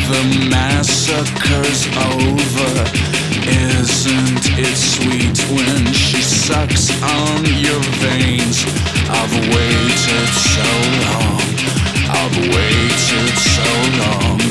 the massacre's over. Isn't it sweet when she sucks on your veins? I've waited so long, I've waited so long.